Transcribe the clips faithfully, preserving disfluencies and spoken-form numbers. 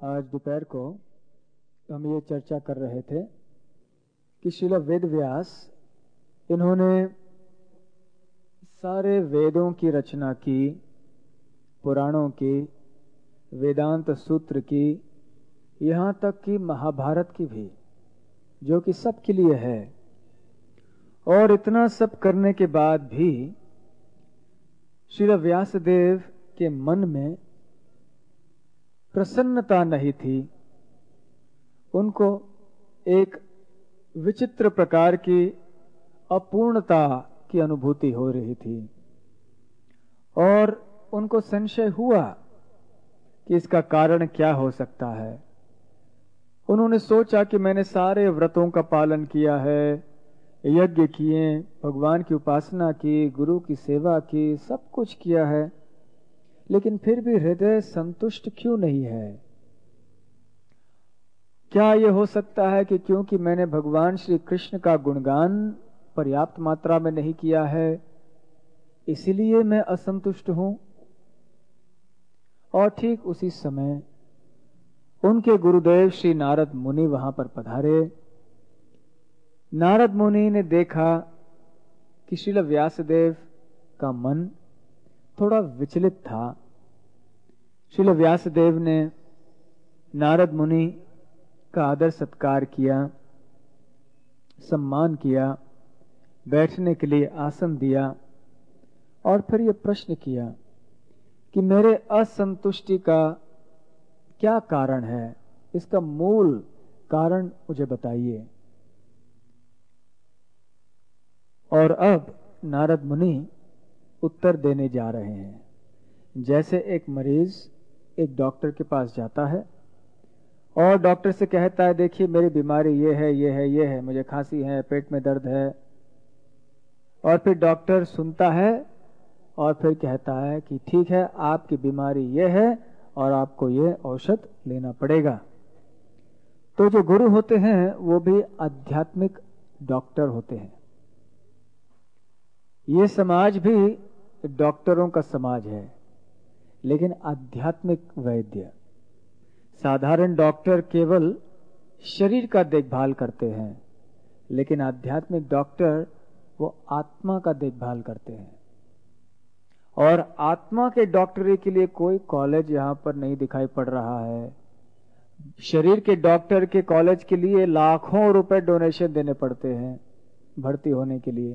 आज दोपहर को हम ये चर्चा कर रहे थे कि श्रील वेद व्यास इन्होंने सारे वेदों की रचना की, पुराणों की, वेदांत सूत्र की, यहाँ तक कि महाभारत की भी, जो कि सबके लिए है। और इतना सब करने के बाद भी श्रील व्यासदेव के मन में प्रसन्नता नहीं थी। उनको एक विचित्र प्रकार की अपूर्णता की अनुभूति हो रही थी और उनको संशय हुआ कि इसका कारण क्या हो सकता है। उन्होंने सोचा कि मैंने सारे व्रतों का पालन किया है, यज्ञ किए, भगवान की उपासना की, गुरु की सेवा की, सब कुछ किया है, लेकिन फिर भी हृदय संतुष्ट क्यों नहीं है। क्या यह हो सकता है कि क्योंकि मैंने भगवान श्री कृष्ण का गुणगान पर्याप्त मात्रा में नहीं किया है, इसीलिए मैं असंतुष्ट हूं। और ठीक उसी समय उनके गुरुदेव श्री नारद मुनि वहां पर पधारे। नारद मुनि ने देखा कि श्रील व्यासदेव का मन थोड़ा विचलित था। श्रील व्यासदेव ने नारद मुनि का आदर सत्कार किया, सम्मान किया, बैठने के लिए आसन दिया और फिर यह प्रश्न किया कि मेरे असंतुष्टि का क्या कारण है, इसका मूल कारण मुझे बताइए। और अब नारद मुनि उत्तर देने जा रहे हैं। जैसे एक मरीज एक डॉक्टर के पास जाता है और डॉक्टर से कहता है, देखिए मेरी बीमारी ये है, ये है, ये है, मुझे खांसी है, पेट में दर्द है, और फिर डॉक्टर सुनता है और फिर कहता है कि ठीक है, आपकी बीमारी ये है और आपको ये औषध लेना पड़ेगा। तो जो गुरु होते हैं वो भी आध्यात्मिक डॉक्टर होते हैं। ये समाज भी डॉक्टरों का समाज है, लेकिन आध्यात्मिक वैद्य, साधारण डॉक्टर केवल शरीर का देखभाल करते हैं, लेकिन आध्यात्मिक डॉक्टर वो आत्मा का देखभाल करते हैं। और आत्मा के डॉक्टरी के लिए कोई कॉलेज यहां पर नहीं दिखाई पड़ रहा है। शरीर के डॉक्टर के कॉलेज के लिए लाखों रुपए डोनेशन देने पड़ते हैं भर्ती होने के लिए,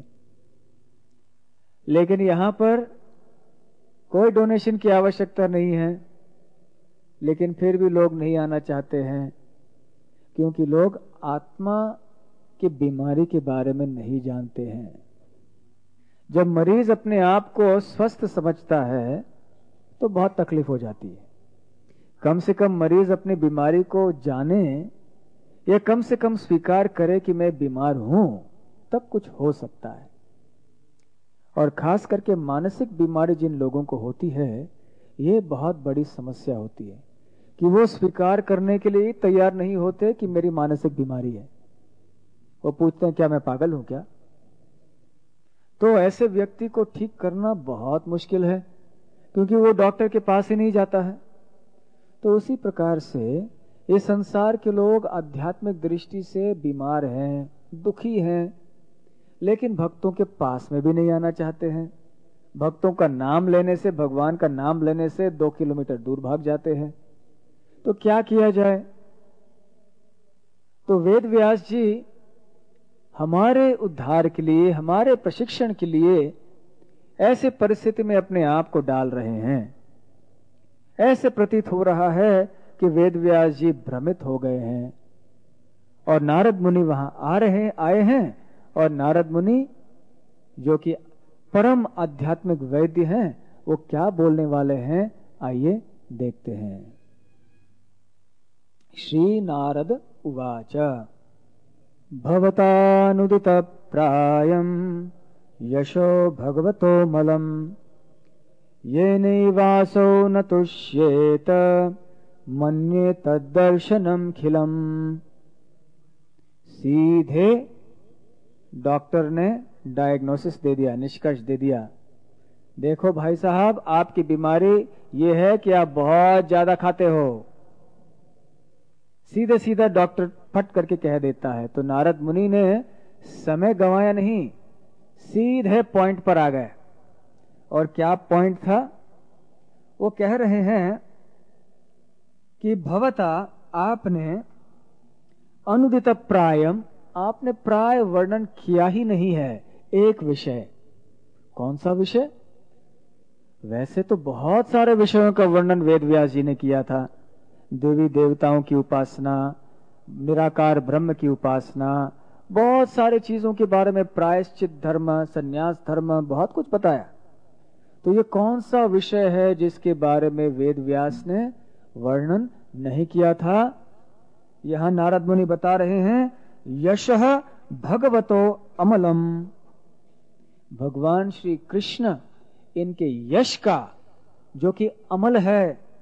लेकिन यहां पर कोई डोनेशन की आवश्यकता नहीं है, लेकिन फिर भी लोग नहीं आना चाहते हैं, क्योंकि लोग आत्मा की बीमारी के बारे में नहीं जानते हैं। जब मरीज अपने आप को स्वस्थ समझता है तो बहुत तकलीफ हो जाती है। कम से कम मरीज अपनी बीमारी को जाने या कम से कम स्वीकार करे कि मैं बीमार हूं, तब कुछ हो सकता है। और खास करके मानसिक बीमारी जिन लोगों को होती है, ये बहुत बड़ी समस्या होती है कि वो स्वीकार करने के लिए तैयार नहीं होते कि मेरी मानसिक बीमारी है। वो पूछते हैं, क्या मैं पागल हूं क्या? तो ऐसे व्यक्ति को ठीक करना बहुत मुश्किल है, क्योंकि वो डॉक्टर के पास ही नहीं जाता है। तो उसी प्रकार से ये संसार के लोग आध्यात्मिक दृष्टि से बीमार हैं, दुखी हैं, लेकिन भक्तों के पास में भी नहीं आना चाहते हैं। भक्तों का नाम लेने से, भगवान का नाम लेने से दो किलोमीटर दूर भाग जाते हैं। तो क्या किया जाए? तो वेद व्यास जी हमारे उद्धार के लिए, हमारे प्रशिक्षण के लिए ऐसे परिस्थिति में अपने आप को डाल रहे हैं। ऐसे प्रतीत हो रहा है कि वेद व्यास जी भ्रमित हो गए हैं। और नारद मुनि वहां आ रहे आए हैं, और नारद मुनि जो कि परम आध्यात्मिक वैद्य हैं, वो क्या बोलने वाले हैं, आइए देखते हैं। श्री नारद उवाच भवतानुदित प्रायं यशो भगवतो मलम् येनैवासो न तुष्येत मन्ये तद्दर्शनम खिलम्। सीधे डॉक्टर ने डायग्नोसिस दे दिया, निष्कर्ष दे दिया। देखो भाई साहब, आपकी बीमारी ये है कि आप बहुत ज्यादा खाते हो। सीधे सीधा डॉक्टर फट करके कह देता है। तो नारद मुनि ने समय गंवाया नहीं, सीधे पॉइंट पर आ गए। और क्या पॉइंट था? वो कह रहे हैं कि भवता आपने अनुदित प्रायम, आपने प्राय वर्णन किया ही नहीं है एक विषय। कौन सा विषय? वैसे तो बहुत सारे विषयों का वर्णन वेद व्यास जी ने किया था। देवी देवताओं की उपासना, निराकार ब्रह्म की उपासना, बहुत सारी चीजों के बारे में, प्रायश्चित धर्म, संन्यास धर्म, बहुत कुछ बताया। तो ये कौन सा विषय है जिसके बारे में वेद व्यास ने वर्णन नहीं किया था? यहां नारद मुनि बता रहे हैं, यशः भगवतो अमलम, भगवान श्री कृष्ण इनके यश का, जो कि अमल है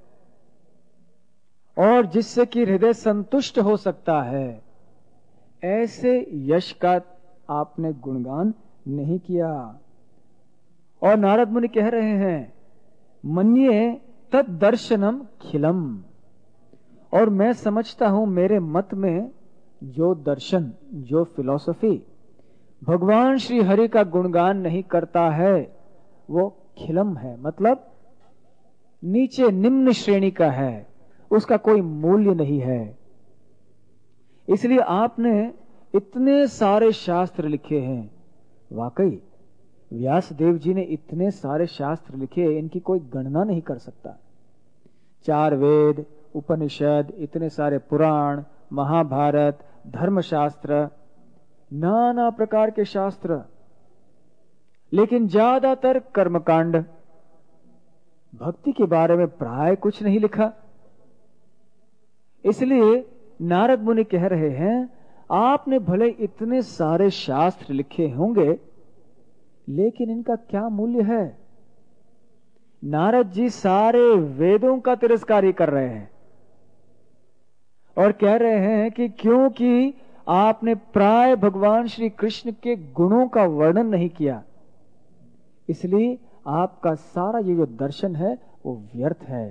और जिससे कि हृदय संतुष्ट हो सकता है, ऐसे यश का आपने गुणगान नहीं किया। और नारद मुनि कह रहे हैं, मन्ये तद दर्शनम खिलम, और मैं समझता हूं मेरे मत में जो दर्शन, जो फिलॉसफी भगवान श्री हरि का गुणगान नहीं करता है वो खिलम है, मतलब नीचे निम्न श्रेणी का है, उसका कोई मूल्य नहीं है। इसलिए आपने इतने सारे शास्त्र लिखे हैं। वाकई व्यास देव जी ने इतने सारे शास्त्र लिखे, इनकी कोई गणना नहीं कर सकता। चार वेद, उपनिषद, इतने सारे पुराण, महाभारत, धर्मशास्त्र, नाना प्रकार के शास्त्र, लेकिन ज्यादातर कर्मकांड, भक्ति के बारे में प्राय कुछ नहीं लिखा। इसलिए नारद मुनि कह रहे हैं, आपने भले इतने सारे शास्त्र लिखे होंगे, लेकिन इनका क्या मूल्य है? नारद जी सारे वेदों का तिरस्कार ही कर रहे हैं और कह रहे हैं कि क्योंकि आपने प्राय भगवान श्री कृष्ण के गुणों का वर्णन नहीं किया, इसलिए आपका सारा ये जो दर्शन है वो व्यर्थ है।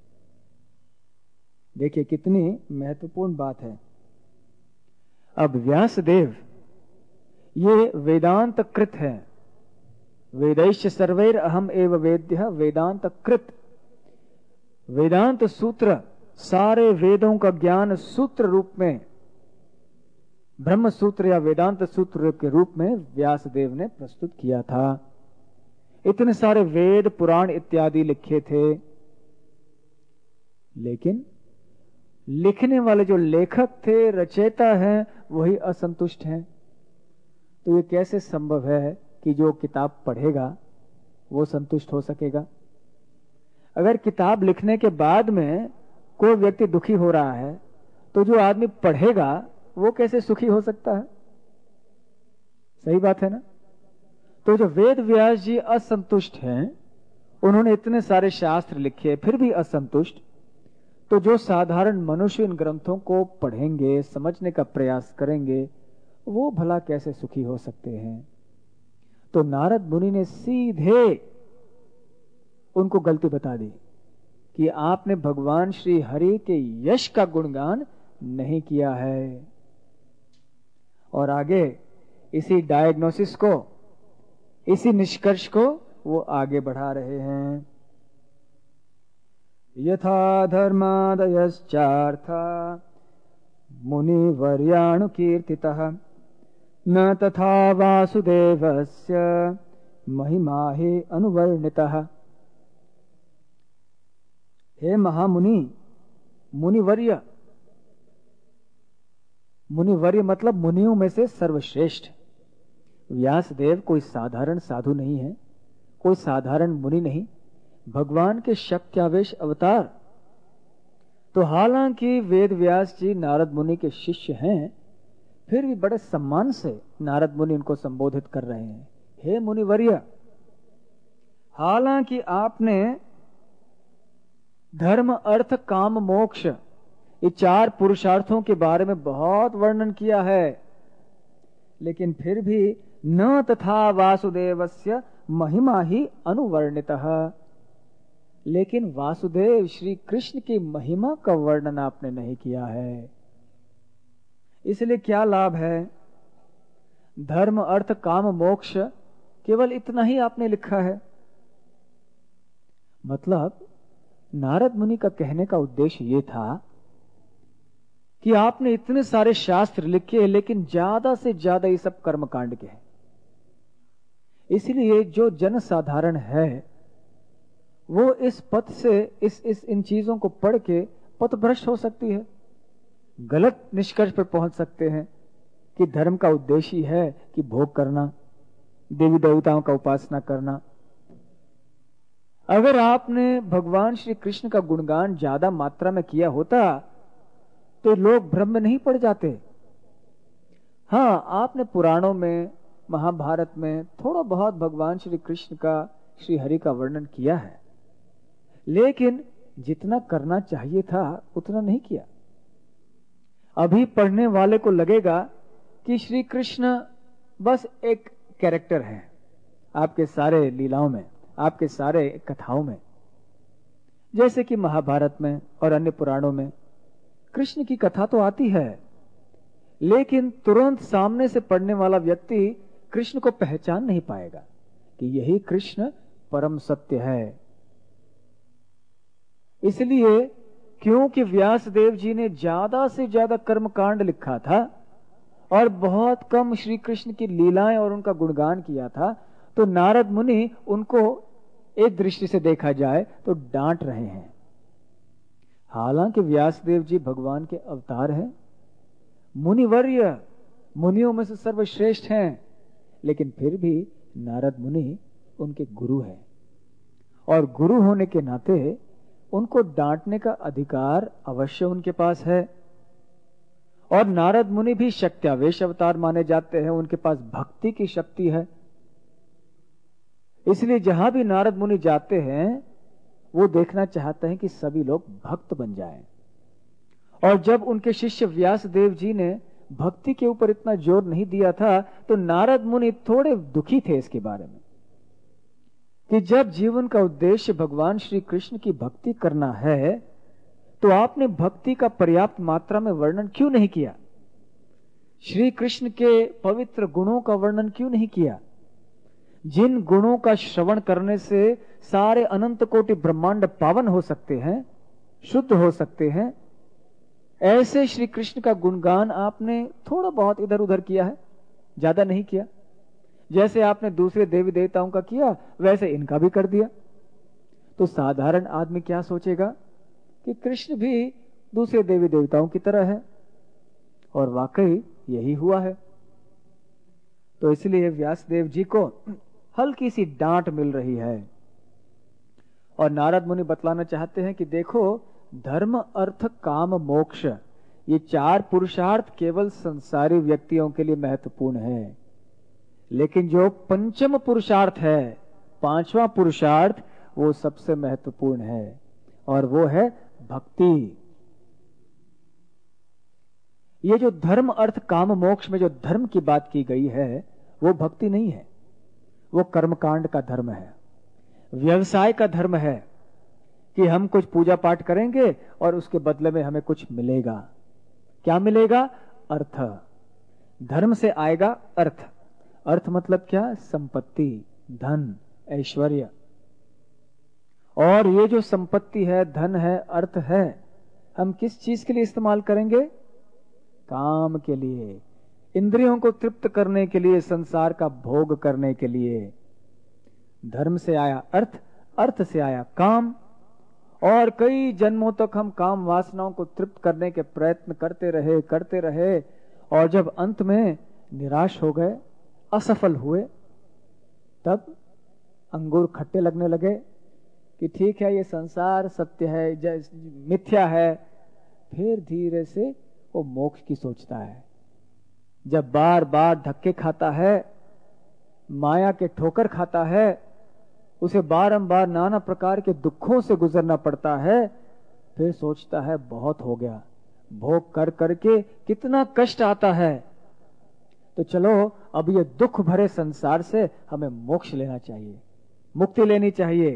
देखिए कितनी महत्वपूर्ण बात है। अब व्यासदेव ये वेदांत कृत है, वेदैश्च सर्वैर अहम एव वेद्यः वेदांत कृत। वेदांत सूत्र, सारे वेदों का ज्ञान सूत्र रूप में, ब्रह्म सूत्र या वेदांत सूत्र के रूप में व्यासदेव ने प्रस्तुत किया था। इतने सारे वेद पुराण इत्यादि लिखे थे, लेकिन लिखने वाले जो लेखक थे, रचयिता हैं, वही असंतुष्ट हैं। तो ये कैसे संभव है कि जो किताब पढ़ेगा वो संतुष्ट हो सकेगा? अगर किताब लिखने के बाद में कोई व्यक्ति दुखी हो रहा है, तो जो आदमी पढ़ेगा वो कैसे सुखी हो सकता है? सही बात है ना? तो जो वेद व्यास जी असंतुष्ट हैं, उन्होंने इतने सारे शास्त्र लिखे फिर भी असंतुष्ट, तो जो साधारण मनुष्य इन ग्रंथों को पढ़ेंगे, समझने का प्रयास करेंगे, वो भला कैसे सुखी हो सकते हैं? तो नारद मुनि ने सीधे उनको गलती बता दी कि आपने भगवान श्री हरि के यश का गुणगान नहीं किया है। और आगे इसी डायग्नोसिस को, इसी निष्कर्ष को वो आगे बढ़ा रहे हैं। यथा धर्मादयश्चार्था मुनिवर्यानुकीर्तितः न तथा वासुदेवस्य महिमा ही अनुवर्णितः। हे महामुनि, मुनिवर्य, मुनिवर्य मतलब मुनियों में से सर्वश्रेष्ठ। व्यासदेव कोई साधारण साधु नहीं है, कोई साधारण मुनि नहीं, भगवान के शक्त्यावेश अवतार। तो हालांकि वेद व्यास जी नारद मुनि के शिष्य हैं, फिर भी बड़े सम्मान से नारद मुनि उनको संबोधित कर रहे हैं, हे मुनिवर्य, हालांकि आपने धर्म अर्थ काम मोक्ष ये चार पुरुषार्थों के बारे में बहुत वर्णन किया है, लेकिन फिर भी न तथा वासुदेवस्य महिमा ही अनुवर्णितः। लेकिन वासुदेव श्री कृष्ण की महिमा का वर्णन आपने नहीं किया है। इसलिए क्या लाभ है? धर्म अर्थ काम मोक्ष, केवल इतना ही आपने लिखा है। मतलब नारद मुनि का कहने का उद्देश्य यह था कि आपने इतने सारे शास्त्र लिखे, लेकिन ज्यादा से ज्यादा ये सब कर्मकांड के हैं। इसलिए जो जन साधारण है वो इस पथ से इस इस इन चीजों को पढ़ के पथभ्रष्ट हो सकती है, गलत निष्कर्ष पर पहुंच सकते हैं कि धर्म का उद्देश्य ही है कि भोग करना, देवी देवताओं का उपासना करना। अगर आपने भगवान श्री कृष्ण का गुणगान ज्यादा मात्रा में किया होता तो लोग भ्रम में नहीं पड़ जाते। हाँ, आपने पुराणों में, महाभारत में थोड़ा बहुत भगवान श्री कृष्ण का, श्री हरि का वर्णन किया है, लेकिन जितना करना चाहिए था उतना नहीं किया। अभी पढ़ने वाले को लगेगा कि श्री कृष्ण बस एक कैरेक्टर है आपके सारे लीलाओं में, आपके सारे कथाओं में। जैसे कि महाभारत में और अन्य पुराणों में कृष्ण की कथा तो आती है, लेकिन तुरंत सामने से पढ़ने वाला व्यक्ति कृष्ण को पहचान नहीं पाएगा कि यही कृष्ण परम सत्य है। इसलिए क्योंकि व्यासदेव जी ने ज्यादा से ज्यादा कर्मकांड लिखा था और बहुत कम श्री कृष्ण की लीलाएं और उनका गुणगान किया था, तो नारद मुनि उनको एक दृष्टि से देखा जाए तो डांट रहे हैं। हालांकि व्यासदेव जी भगवान के अवतार हैं, मुनिवर्य मुनियों में से सर्वश्रेष्ठ हैं, लेकिन फिर भी नारद मुनि उनके गुरु हैं और गुरु होने के नाते उनको डांटने का अधिकार अवश्य उनके पास है। और नारद मुनि भी शक्त्यावेश अवतार माने जाते हैं, उनके पास भक्ति की शक्ति है। इसलिए जहां भी नारद मुनि जाते हैं वो देखना चाहते हैं कि सभी लोग भक्त बन जाएं। और जब उनके शिष्य व्यासदेव जी ने भक्ति के ऊपर इतना जोर नहीं दिया था तो नारद मुनि थोड़े दुखी थे इसके बारे में कि जब जीवन का उद्देश्य भगवान श्री कृष्ण की भक्ति करना है तो आपने भक्ति का पर्याप्त मात्रा में वर्णन क्यों नहीं किया? श्री कृष्ण के पवित्र गुणों का वर्णन क्यों नहीं किया? जिन गुणों का श्रवण करने से सारे अनंत कोटि ब्रह्मांड पावन हो सकते हैं, शुद्ध हो सकते हैं, ऐसे श्री कृष्ण का गुणगान आपने थोड़ा बहुत इधर उधर किया है, ज्यादा नहीं किया। जैसे आपने दूसरे देवी देवताओं का किया वैसे इनका भी कर दिया। तो साधारण आदमी क्या सोचेगा कि कृष्ण भी दूसरे देवी देवताओं की तरह है, और वाकई यही हुआ है। तो इसलिए व्यासदेव जी को हल्की सी डांट मिल रही है और नारद मुनि बतलाना चाहते हैं कि देखो, धर्म अर्थ काम मोक्ष, ये चार पुरुषार्थ केवल संसारी व्यक्तियों के लिए महत्वपूर्ण है, लेकिन जो पंचम पुरुषार्थ है, पांचवा पुरुषार्थ, वो सबसे महत्वपूर्ण है और वो है भक्ति। ये जो धर्म अर्थ काम मोक्ष में जो धर्म की बात की गई है वो भक्ति नहीं है, वो कर्मकांड का धर्म है, व्यवसाय का धर्म है कि हम कुछ पूजा पाठ करेंगे और उसके बदले में हमें कुछ मिलेगा। क्या मिलेगा? अर्थ। धर्म से आएगा अर्थ। अर्थ मतलब क्या? संपत्ति, धन, ऐश्वर्य। और ये जो संपत्ति है, धन है, अर्थ है, हम किस चीज के लिए इस्तेमाल करेंगे? काम के लिए, इंद्रियों को तृप्त करने के लिए, संसार का भोग करने के लिए। धर्म से आया अर्थ, अर्थ से आया काम, और कई जन्मों तक हम काम वासनाओं को तृप्त करने के प्रयत्न करते रहे करते रहे और जब अंत में निराश हो गए, असफल हुए, तब अंगूर खट्टे लगने लगे कि ठीक है, ये संसार सत्य है, मिथ्या है। फिर धीरे से वो मोक्ष की सोचता है। जब बार बार धक्के खाता है, माया के ठोकर खाता है, उसे बारंबार नाना प्रकार के दुखों से गुजरना पड़ता है, फिर सोचता है बहुत हो गया, भोग कर करके कितना कष्ट आता है, तो चलो अब ये दुख भरे संसार से हमें मोक्ष लेना चाहिए, मुक्ति लेनी चाहिए।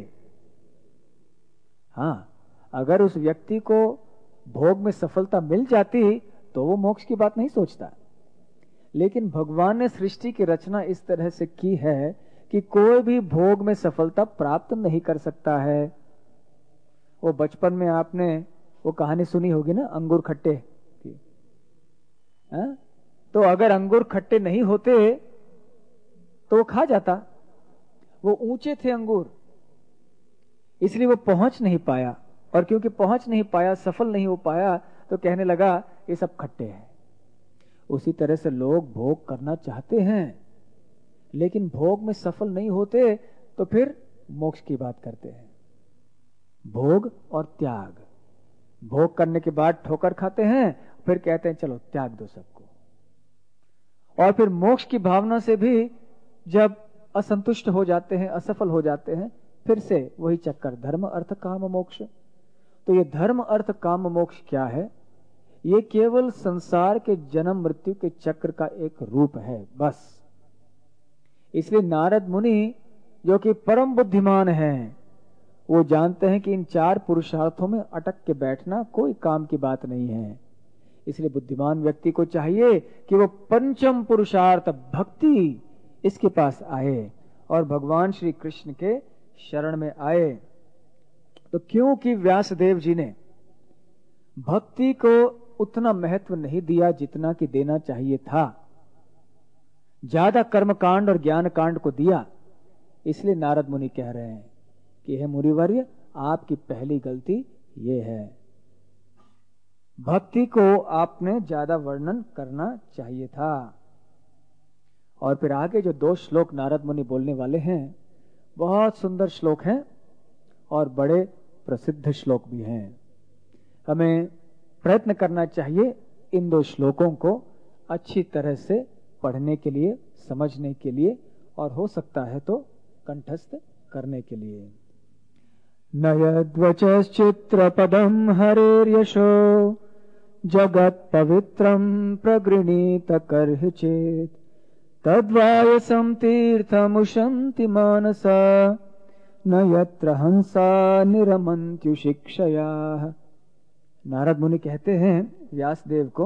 हाँ, अगर उस व्यक्ति को भोग में सफलता मिल जाती तो वो मोक्ष की बात नहीं सोचता। लेकिन भगवान ने सृष्टि की रचना इस तरह से की है कि कोई भी भोग में सफलता प्राप्त नहीं कर सकता है। वो बचपन में आपने वो कहानी सुनी होगी ना, अंगूर खट्टे की। हाँ? तो अगर अंगूर खट्टे नहीं होते तो वो खा जाता। वो ऊंचे थे अंगूर, इसलिए वो पहुंच नहीं पाया, और क्योंकि पहुंच नहीं पाया, सफल नहीं हो पाया, तो कहने लगा ये सब खट्टे हैं। उसी तरह से लोग भोग करना चाहते हैं, लेकिन भोग में सफल नहीं होते, तो फिर मोक्ष की बात करते हैं। भोग और त्याग, भोग करने के बाद ठोकर खाते हैं, फिर कहते हैं चलो त्याग दो सबको। और फिर मोक्ष की भावना से भी जब असंतुष्ट हो जाते हैं, असफल हो जाते हैं, फिर से वही चक्कर, धर्म अर्थ काम मोक्ष। तो ये धर्म अर्थ काम मोक्ष क्या है? ये केवल संसार के जन्म मृत्यु के चक्र का एक रूप है, बस। इसलिए नारद मुनि जो कि परम बुद्धिमान हैं, वो जानते हैं कि इन चार पुरुषार्थों में अटक के बैठना कोई काम की बात नहीं है। इसलिए बुद्धिमान व्यक्ति को चाहिए कि वो पंचम पुरुषार्थ भक्ति, इसके पास आए और भगवान श्री कृष्ण के शरण में आए। तो क्योंकि व्यासदेव जी ने भक्ति को उतना महत्व नहीं दिया जितना कि देना चाहिए था, ज्यादा कर्म कांड और ज्ञान कांड को दिया, इसलिए नारद मुनि कह रहे हैं कि हे मुनिवर्य, आपकी पहली गलती ये है, भक्ति को आपने ज्यादा वर्णन करना चाहिए था। और फिर आगे जो दो श्लोक नारद मुनि बोलने वाले हैं, बहुत सुंदर श्लोक हैं और बड़े प्रसिद्ध श्लोक भी हैं। हमें प्रयत्न करना चाहिए इन दो श्लोकों को अच्छी तरह से पढ़ने के लिए, समझने के लिए, और हो सकता है तो कंठस्थ करने के लिए। नयद्वचश्चित्रपदं हरेर्यशो जगत् पवित्रं प्रगृणीत कर्हिचेत् तद्वायसं तीर्थमुशन्ति मानसा न यत्र हंसा निरमन्त्युशिक्षया। नारद मुनि कहते हैं व्यासदेव को,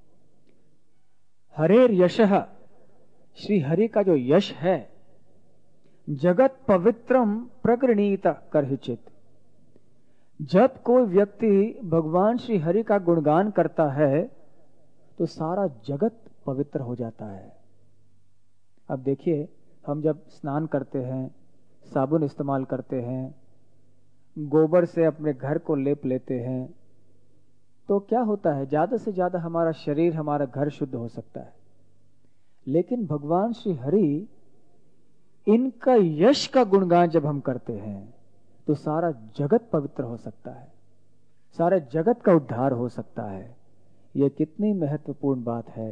हरेर यशः, श्री हरि का जो यश है, जगत पवित्रम प्रगृणीत कर्हिचित, जब कोई व्यक्ति भगवान श्री हरि का गुणगान करता है तो सारा जगत पवित्र हो जाता है। अब देखिए, हम जब स्नान करते हैं, साबुन इस्तेमाल करते हैं, गोबर से अपने घर को लेप लेते हैं, तो क्या होता है? ज्यादा से ज्यादा हमारा शरीर, हमारा घर शुद्ध हो सकता है। लेकिन भगवान श्री हरि, इनका यश का गुणगान जब हम करते हैं तो सारा जगत पवित्र हो सकता है, सारे जगत का उद्धार हो सकता है। यह कितनी महत्वपूर्ण बात है।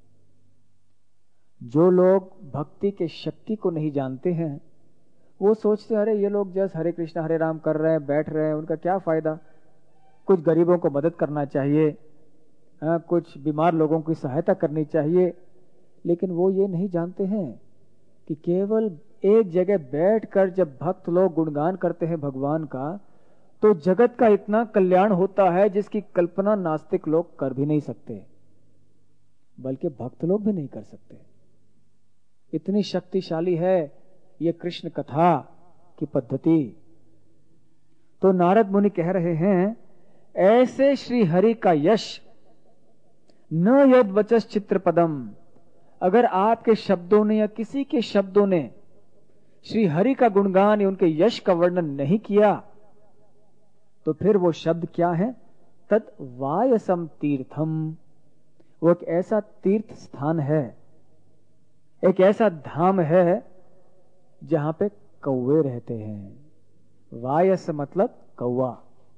जो लोग भक्ति के शक्ति को नहीं जानते हैं, वो सोचते हैं अरे ये लोग जैसे हरे कृष्णा हरे राम कर रहे हैं, बैठ रहे हैं, उनका क्या फायदा, कुछ गरीबों को मदद करना चाहिए, आ, कुछ बीमार लोगों की सहायता करनी चाहिए। लेकिन वो ये नहीं जानते हैं कि केवल एक जगह बैठकर जब भक्त लोग गुणगान करते हैं भगवान का, तो जगत का इतना कल्याण होता है जिसकी कल्पना नास्तिक लोग कर भी नहीं सकते, बल्कि भक्त लोग भी नहीं कर सकते। इतनी शक्तिशाली है ये कृष्ण कथा की पद्धति। तो नारद मुनि कह रहे हैं, ऐसे श्री हरि का यश, न यद वचस चित्र पदम, अगर आपके शब्दों ने या किसी के शब्दों ने श्री हरि का गुणगान या उनके यश का वर्णन नहीं किया, तो फिर वो शब्द क्या है? तद वायसम तीर्थम, वो एक ऐसा तीर्थ स्थान है, एक ऐसा धाम है जहां पे कौवे रहते हैं। वायस मतलब कौवा,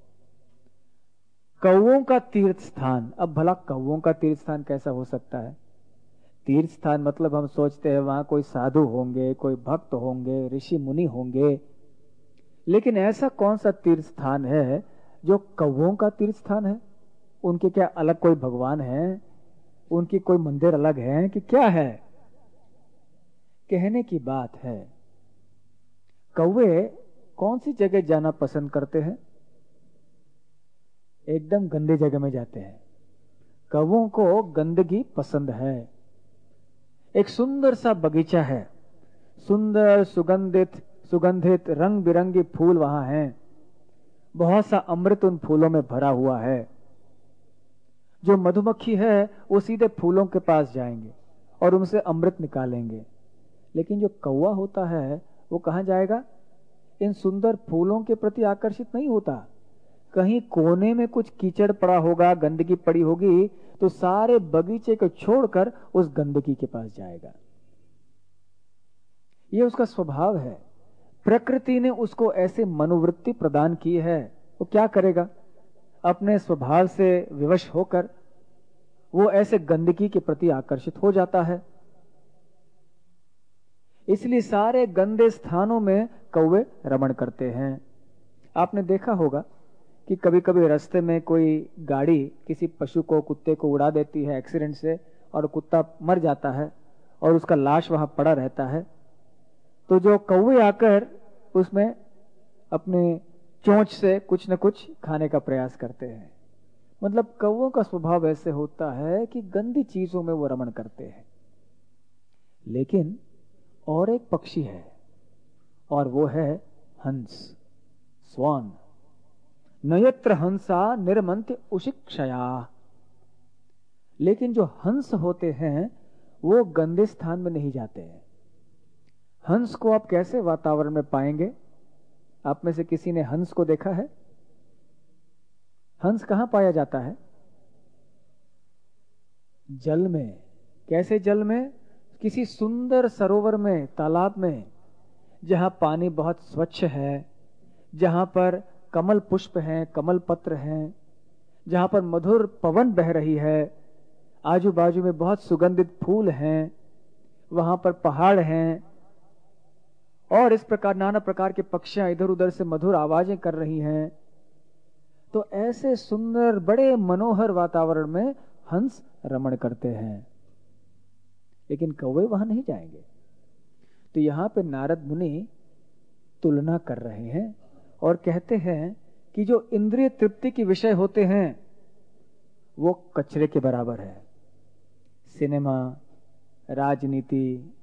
कौवों का तीर्थ स्थान। अब भला कौवों का तीर्थ स्थान कैसा हो सकता है? तीर्थ स्थान मतलब हम सोचते हैं वहां कोई साधु होंगे, कोई भक्त होंगे, ऋषि मुनि होंगे, लेकिन ऐसा कौन सा तीर्थ स्थान है जो कौवों का तीर्थ स्थान है? उनके क्या अलग कोई भगवान है? उनकी कोई मंदिर अलग है कि क्या है? कहने की बात है, कौवे कौन सी जगह जाना पसंद करते हैं? एकदम गंदी जगह में जाते हैं। कौवों को गंदगी पसंद है। एक सुंदर सा बगीचा है, सुंदर सुगंधित सुगंधित रंग बिरंगी फूल वहां हैं, बहुत सा अमृत उन फूलों में भरा हुआ है। जो मधुमक्खी है वो सीधे फूलों के पास जाएंगे और उनसे अमृत निकालेंगे, लेकिन जो कौवा होता है वो कहां जाएगा? इन सुंदर फूलों के प्रति आकर्षित नहीं होता। कहीं कोने में कुछ कीचड़ पड़ा होगा, गंदगी पड़ी होगी, तो सारे बगीचे को छोड़कर उस गंदगी के पास जाएगा। ये उसका स्वभाव है। प्रकृति ने उसको ऐसे मनोवृत्ति प्रदान की है। वो क्या करेगा? अपने स्वभाव से विवश होकर वो ऐसे गंदगी के प्रति आकर्षित हो जाता है। इसलिए सारे गंदे स्थानों में कौवे रमण करते हैं। आपने देखा होगा कि कभी कभी रास्ते में कोई गाड़ी किसी पशु को, कुत्ते को उड़ा देती है एक्सीडेंट से, और कुत्ता मर जाता है और उसका लाश वहां पड़ा रहता है, तो जो कौवे आकर उसमें अपने चोंच से कुछ न कुछ खाने का प्रयास करते हैं। मतलब कौवों का स्वभाव ऐसे होता है कि गंदी चीजों में वो रमण करते हैं। लेकिन और एक पक्षी है, और वो है हंस, स्वान। नयत्र हंसा निर्मंत्य उशिक्षया। लेकिन जो हंस होते हैं वो गंदे स्थान में नहीं जाते हैं। हंस को आप कैसे वातावरण में पाएंगे? आप में से किसी ने हंस को देखा है? हंस कहां पाया जाता है? जल में। कैसे जल में? किसी सुंदर सरोवर में, तालाब में, जहां पानी बहुत स्वच्छ है, जहां पर कमल पुष्प हैं, कमल पत्र हैं, जहां पर मधुर पवन बह रही है, आजू बाजू में बहुत सुगंधित फूल हैं, वहां पर पहाड़ हैं, और इस प्रकार नाना प्रकार के पक्षियां इधर उधर से मधुर आवाजें कर रही हैं। तो ऐसे सुंदर बड़े मनोहर वातावरण में हंस रमण करते हैं, लेकिन कौवे वहां नहीं जाएंगे। तो यहां पे नारद मुनि तुलना कर रहे हैं और कहते हैं कि जो इंद्रिय तृप्ति के विषय होते हैं वो कचरे के बराबर है। सिनेमा, राजनीति,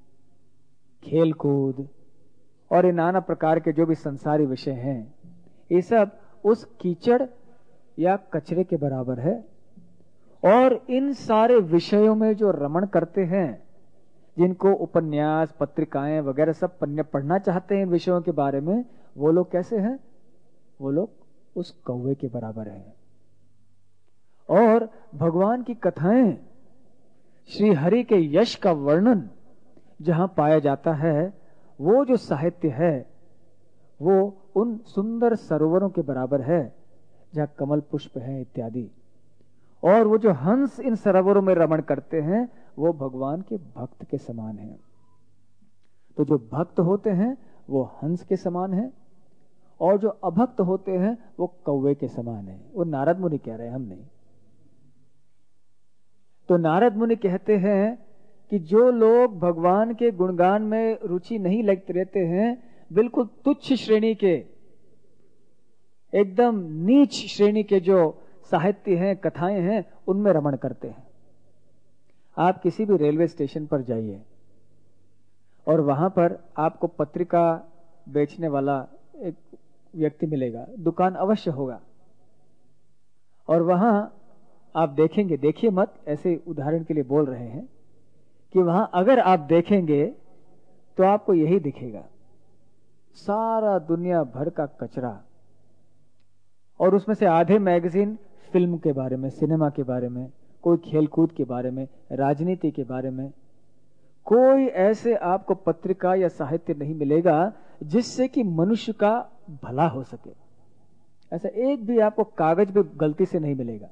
खेलकूद और ये नाना प्रकार के जो भी संसारी विषय हैं, ये सब उस कीचड़ या कचरे के बराबर है। और इन सारे विषयों में जो रमण करते हैं, जिनको उपन्यास, पत्रिकाएं वगैरह सब पढ़ना चाहते हैं विषयों के बारे में, वो लोग कैसे हैं? वो लोग उस कौवे के बराबर हैं। और भगवान की कथाएं, श्री हरि के यश का वर्णन जहां पाया जाता है, वो जो साहित्य है वो उन सुंदर सरोवरों के बराबर है जहां कमल पुष्प हैं इत्यादि। और वो जो हंस इन सरोवरों में रमण करते हैं वो भगवान के भक्त के समान हैं। तो जो भक्त होते हैं वो हंस के समान हैं, और जो अभक्त होते हैं वो कौवे के समान हैं। वो नारद मुनि कह रहे हैं, हम नहीं। तो नारद मुनि कहते हैं कि जो लोग भगवान के गुणगान में रुचि नहीं लगते रहते हैं, बिल्कुल तुच्छ श्रेणी के, एकदम नीच श्रेणी के जो साहित्य हैं, कथाएं हैं, उनमें रमण करते हैं। आप किसी भी रेलवे स्टेशन पर जाइए और वहां पर आपको पत्रिका बेचने वाला एक व्यक्ति मिलेगा, दुकान अवश्य होगा, और वहां आप देखेंगे, देखिए मत, ऐसे उदाहरण के लिए बोल रहे हैं कि वहां अगर आप देखेंगे तो आपको यही दिखेगा, सारा दुनिया भर का कचरा। और उसमें से आधे मैगजीन फिल्म के बारे में, सिनेमा के बारे में, कोई खेलकूद के बारे में, राजनीति के बारे में। कोई ऐसे आपको पत्रिका या साहित्य नहीं मिलेगा जिससे कि मनुष्य का भला हो सके। ऐसा एक भी आपको कागज भी गलती से नहीं मिलेगा।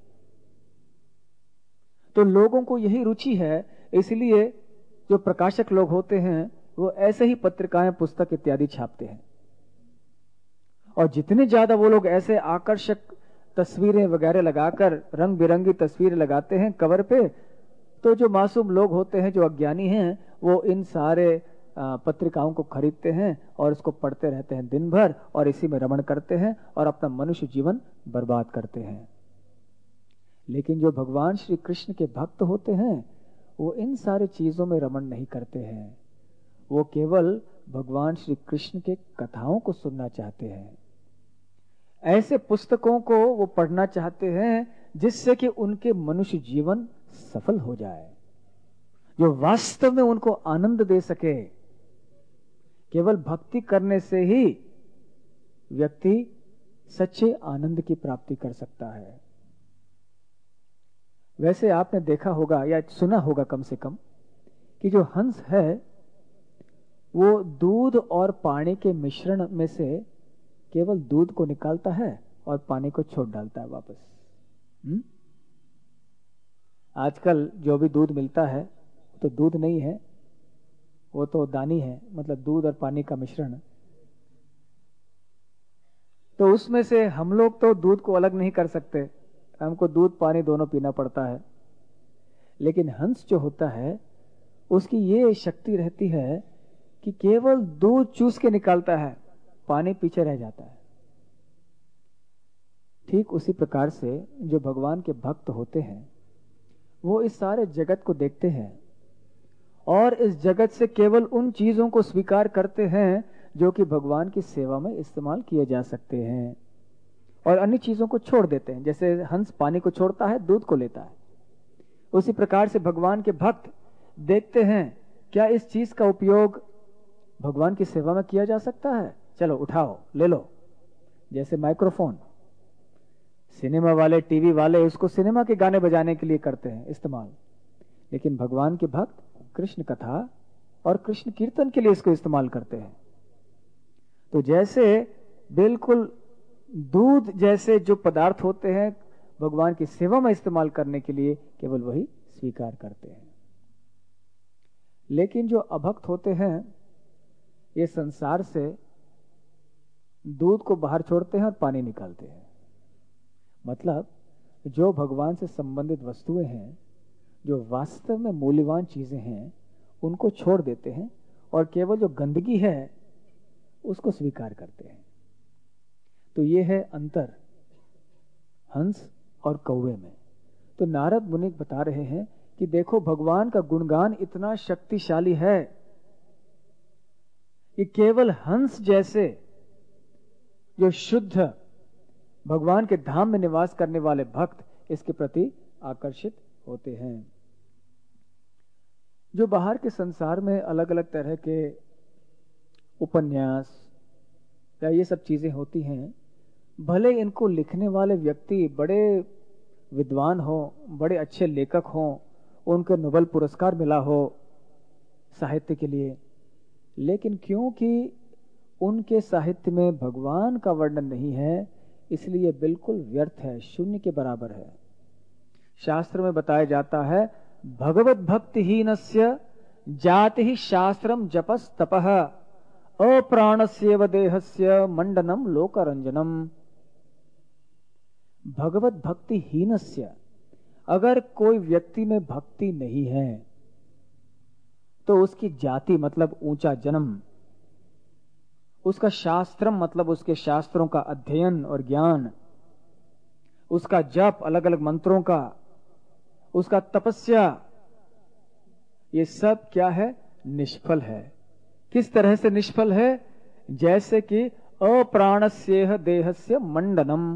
तो लोगों को यही रुचि है, इसलिए जो प्रकाशक लोग होते हैं वो ऐसे ही पत्रिकाएं, पुस्तक इत्यादि छापते हैं। और जितने ज्यादा वो लोग ऐसे आकर्षक तस्वीरें वगैरह लगाकर, रंग बिरंगी तस्वीरें लगाते हैं कवर पे, तो जो मासूम लोग होते हैं, जो अज्ञानी हैं, वो इन सारे पत्रिकाओं को खरीदते हैं और इसको पढ़ते रहते हैं दिन भर, और इसी में रमण करते हैं और अपना मनुष्य जीवन बर्बाद करते हैं। लेकिन जो भगवान श्री कृष्ण के भक्त होते हैं वो इन सारी चीजों में रमण नहीं करते हैं। वो केवल भगवान श्री कृष्ण के कथाओं को सुनना चाहते हैं। ऐसे पुस्तकों को वो पढ़ना चाहते हैं जिससे कि उनके मनुष्य जीवन सफल हो जाए, जो वास्तव में उनको आनंद दे सके। केवल भक्ति करने से ही व्यक्ति सच्चे आनंद की प्राप्ति कर सकता है। वैसे आपने देखा होगा या सुना होगा कम से कम कि जो हंस है वो दूध और पानी के मिश्रण में से केवल दूध को निकालता है और पानी को छोड़ डालता है वापस। हुँ? आजकल जो भी दूध मिलता है तो दूध नहीं है, वो तो दानी है, मतलब दूध और पानी का मिश्रण। तो उसमें से हम लोग तो दूध को अलग नहीं कर सकते, हमको दूध पानी दोनों पीना पड़ता है। लेकिन हंस जो होता है उसकी ये शक्ति रहती है कि केवल दूध चूस के निकालता है, पानी पीछे रह जाता है। ठीक उसी प्रकार से जो भगवान के भक्त होते हैं वो इस सारे जगत को देखते हैं और इस जगत से केवल उन चीजों को स्वीकार करते हैं जो कि भगवान की सेवा में इस्तेमाल किए जा सकते हैं, और अन्य चीजों को छोड़ देते हैं। जैसे हंस पानी को छोड़ता है, दूध को लेता है, उसी प्रकार से भगवान के भक्त देखते हैं क्या इस चीज का उपयोग भगवान की सेवा में किया जा सकता है, चलो उठाओ ले लो। जैसे माइक्रोफोन, सिनेमा वाले टीवी वाले उसको सिनेमा के गाने बजाने के लिए करते हैं इस्तेमाल, लेकिन भगवान के भक्त कृष्ण कथा और कृष्ण कीर्तन के लिए इसको इस्तेमाल करते हैं। तो जैसे बिल्कुल दूध जैसे जो पदार्थ होते हैं भगवान की सेवा में इस्तेमाल करने के लिए केवल वही स्वीकार करते हैं। लेकिन जो अभक्त होते हैं ये संसार से दूध को बाहर छोड़ते हैं और पानी निकालते हैं। मतलब जो भगवान से संबंधित वस्तुएं हैं, जो वास्तव में मूल्यवान चीजें हैं, उनको छोड़ देते हैं और केवल जो गंदगी है उसको स्वीकार करते हैं। तो ये है अंतर हंस और कौवे में। तो नारद मुनि बता रहे हैं कि देखो भगवान का गुणगान इतना शक्तिशाली है कि केवल हंस जैसे जो शुद्ध भगवान के धाम में निवास करने वाले भक्त इसके प्रति आकर्षित होते हैं। जो बाहर के संसार में अलग अलग तरह के उपन्यास या ये सब चीजें होती हैं, भले इनको लिखने वाले व्यक्ति बड़े विद्वान हो, बड़े अच्छे लेखक हो, उनको नोबेल पुरस्कार मिला हो साहित्य के लिए, लेकिन क्योंकि उनके साहित्य में भगवान का वर्णन नहीं है इसलिए बिल्कुल व्यर्थ है, शून्य के बराबर है। शास्त्र में बताया जाता है भगवत भक्तिहीनस्य जाति ही शास्त्रम जपस तपः अप्राणस्येव देहस्य मंडनम लोकरंजनम। भगवत भक्तिहीनस्य, अगर कोई व्यक्ति में भक्ति नहीं है तो उसकी जाति मतलब ऊंचा जन्म, उसका शास्त्रम मतलब उसके शास्त्रों का अध्ययन और ज्ञान, उसका जप अलग अलग मंत्रों का, उसका तपस्या, ये सब क्या है? निष्फल है। किस तरह से निष्फल है? जैसे कि अप्राणस्येह देहस्य मंडनम,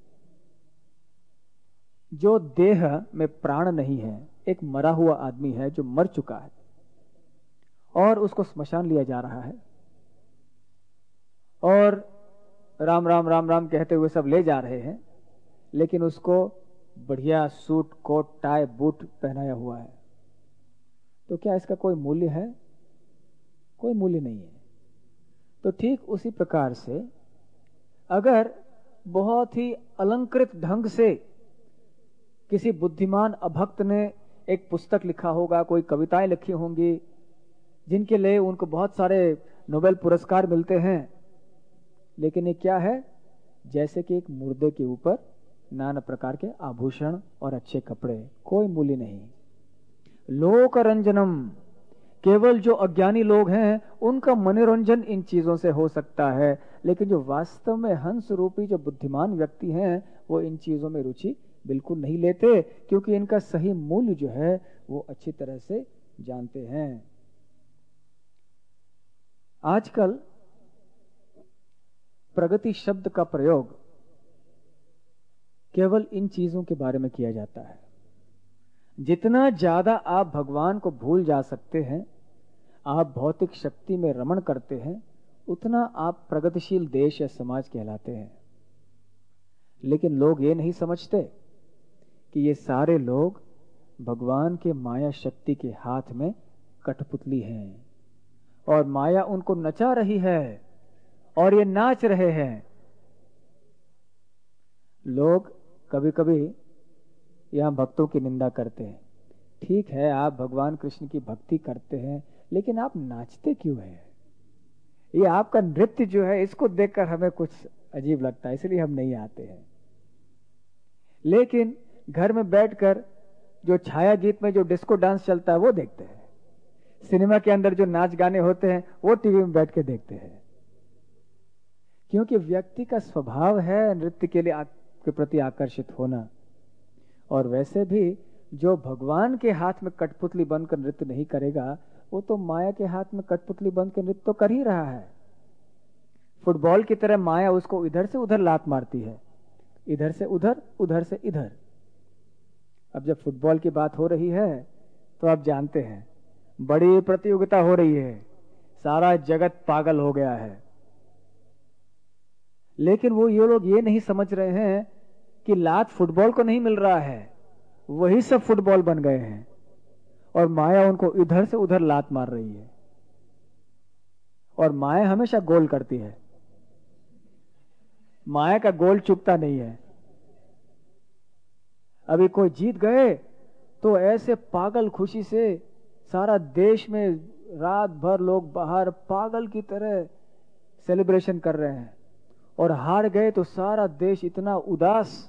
जो देह में प्राण नहीं है, एक मरा हुआ आदमी है जो मर चुका है और उसको स्मशान लिया जा रहा है और राम राम राम राम कहते हुए सब ले जा रहे हैं, लेकिन उसको बढ़िया सूट कोट टाई बूट पहनाया हुआ है, तो क्या इसका कोई मूल्य है? कोई मूल्य नहीं है। तो ठीक उसी प्रकार से अगर बहुत ही अलंकृत ढंग से किसी बुद्धिमान अभक्त ने एक पुस्तक लिखा होगा, कोई कविताएं लिखी होंगी जिनके लिए उनको बहुत सारे नोबेल पुरस्कार मिलते हैं, लेकिन ये क्या है? जैसे कि एक मुर्दे के ऊपर नाना प्रकार के आभूषण और अच्छे कपड़े, कोई मूल्य नहीं। लोकरंजनम, केवल जो अज्ञानी लोग हैं उनका मनोरंजन इन चीजों से हो सकता है, लेकिन जो वास्तव में हंस रूपी जो बुद्धिमान व्यक्ति हैं वो इन चीजों में रुचि बिल्कुल नहीं लेते, क्योंकि इनका सही मूल्य जो है वो अच्छी तरह से जानते हैं। आजकल प्रगति शब्द का प्रयोग केवल इन चीजों के बारे में किया जाता है। जितना ज्यादा आप भगवान को भूल जा सकते हैं, आप भौतिक शक्ति में रमण करते हैं, उतना आप प्रगतिशील देश या समाज कहलाते हैं। लेकिन लोग ये नहीं समझते कि ये सारे लोग भगवान के माया शक्ति के हाथ में कठपुतली हैं और माया उनको नचा रही है और ये नाच रहे हैं। लोग कभी कभी यहां भक्तों की निंदा करते हैं। ठीक है, आप भगवान कृष्ण की भक्ति करते हैं, लेकिन आप नाचते क्यों हैं? ये आपका नृत्य जो है, इसको देखकर हमें कुछ अजीब लगता है, इसलिए हम नहीं आते हैं। लेकिन घर में बैठकर जो छाया गीत में जो डिस्को डांस चलता है वो देखते हैं। सिनेमा के अंदर जो नाच गाने होते हैं वो टीवी में बैठ के देखते हैं। क्योंकि व्यक्ति का स्वभाव है नृत्य के लिए के प्रति आकर्षित होना। और वैसे भी जो भगवान के हाथ में कठपुतली बनकर नृत्य नहीं करेगा, वो तो माया के हाथ में कठपुतली बनकर नृत्य तो कर ही रहा है। फुटबॉल की तरह माया उसको इधर से उधर लात मारती है, इधर से उधर, उधर से इधर। अब जब फुटबॉल की बात हो रही है तो आप जानते हैं बड़ी प्रतियोगिता हो रही है, सारा जगत पागल हो गया है। लेकिन वो ये लोग ये नहीं समझ रहे हैं कि लात फुटबॉल को नहीं मिल रहा है, वही सब फुटबॉल बन गए हैं और माया उनको इधर से उधर लात मार रही है। और माया हमेशा गोल करती है, माया का गोल चुकता नहीं है। अभी कोई जीत गए तो ऐसे पागल खुशी से सारा देश में रात भर लोग बाहर पागल की तरह सेलिब्रेशन कर रहे हैं, और हार गए तो सारा देश इतना उदास।